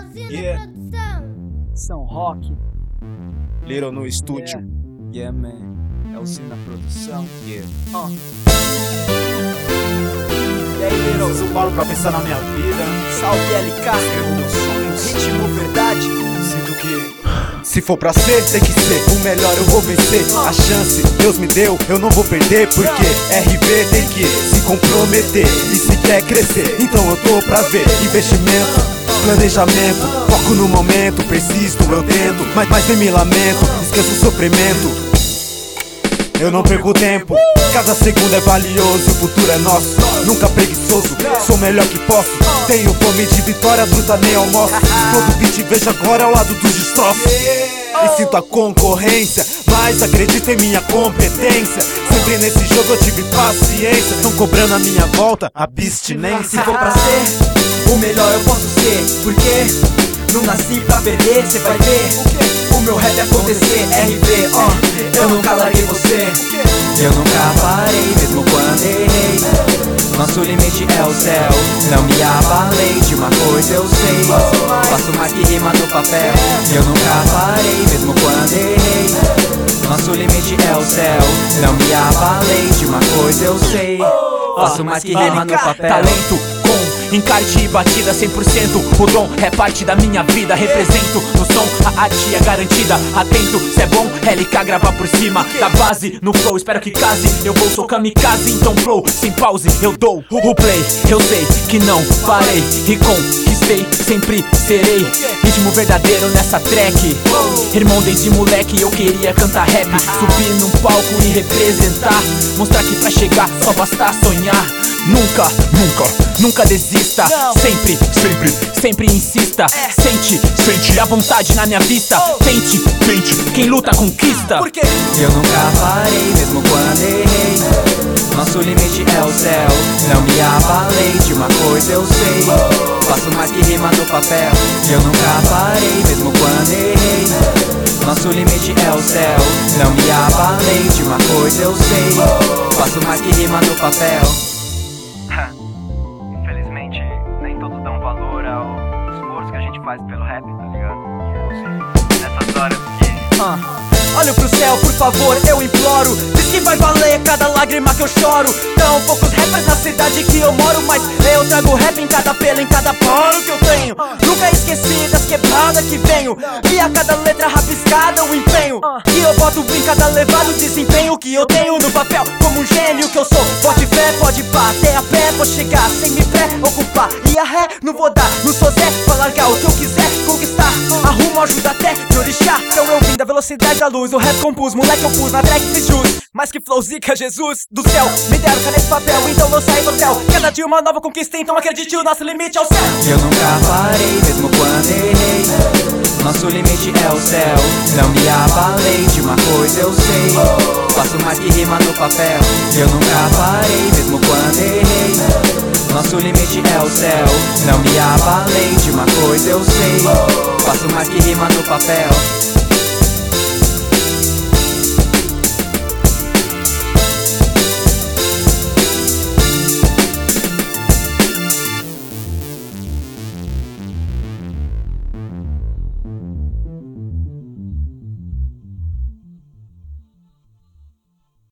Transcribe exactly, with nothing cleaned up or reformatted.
Yeah. São Rock. Little no estúdio. Yeah, yeah man. É o Sim na produção. Yeah. Uh. E aí, Little? Eu paro pra pensar na minha vida. Salve L K. Escrevo meus sonhos. Ritmo verdade. Sinto que se for pra ser, tem que ser o melhor, eu vou vencer. A chance Deus me deu, eu não vou perder. Porque R V tem que se comprometer. E se quer crescer, então eu tô pra ver. Investimento, planejamento, foco no momento. Persisto, eu tento, mas, mas nem me lamento. Esqueço o sofrimento, eu não perco tempo. Cada segundo é valioso, o futuro é nosso. Nunca preguiçoso, sou o melhor que posso. Tenho fome de vitória, bruta nem almoço. Todo beat vejo agora ao lado dos destroços. E sinto a concorrência, mas acredito em minha competência. Sempre nesse jogo eu tive paciência. Tão cobrando a minha volta, abstinência. Se for pra ser o melhor eu posso ser, porque não nasci pra perder, cê vai ver o meu rap acontecer. R V, ó, oh, eu nunca larguei você. Eu nunca parei, mesmo quando errei. Nosso limite é o céu. Não me abalei, de uma coisa eu sei. Faço mais que rima no papel. Eu nunca parei, mesmo quando errei. Nosso limite é o céu. Não me abalei, de uma coisa eu sei. Faço mais que rima no papel. Talento com encarte e batida cem por cento. O dom é parte da minha vida. Represento no som, a arte é garantida. Atento, se é bom, L K grava por cima da base, no flow, espero que case. Eu vou, sou kamikaze, então flow, sem pause eu dou o play. Eu sei que não parei e conquistei, sempre serei ritmo verdadeiro nessa track. Irmão, desde moleque eu queria cantar rap, subir num palco e representar, mostrar que pra chegar só basta sonhar. Nunca, nunca, nunca desista. Sempre, sempre, sempre insista. Sente, sente a vontade na minha vista. Tente, tente, quem luta conquista. Porque eu nunca parei, mesmo quando errei. Nosso limite é o céu. Não me abalei, de uma coisa eu sei. Faço mais que rima no papel. Eu nunca parei, mesmo quando errei. Nosso limite é o céu. Não me abalei, de uma coisa eu sei. Faço mais que rima no papel. Infelizmente, nem todos dão valor ao esforço que a gente faz pelo rap, tá ligado? Nessas horas que... Uh. Olho pro céu, por favor, eu imploro. Diz que vai valer cada lágrima que eu choro. Tão poucos rappers na cidade que eu moro, mas eu trago rap em cada pelo, em cada poro que eu tenho. Nunca esqueci das quebradas que venho. E a cada letra rabiscada o empenho que eu boto em cada levado desempenho que eu tenho no papel, como um gênio que eu sou. Pode fé, pode pá, até a pé vou chegar sem me preocupar. E a ré não vou dar, não sou Zé pra largar o que eu quiser conquistar. Arrumo ajuda até de orixá. Então eu vim da velocidade da luz. O rap compus, moleque eu pus na track fiz jus. Mais que flow zica, Jesus do céu. Me deram caneta e papel, então eu saí do hotel. Cada dia uma nova conquista, então acredite, o nosso limite é o céu. Eu nunca parei, mesmo quando errei. Nosso limite é o céu. Não me abalei, de uma coisa eu sei. Faço mais que rima no papel. Eu nunca parei, mesmo quando errei. Nosso limite é o céu. Não me abalei, de uma coisa eu sei. Faço mais que rima no papel.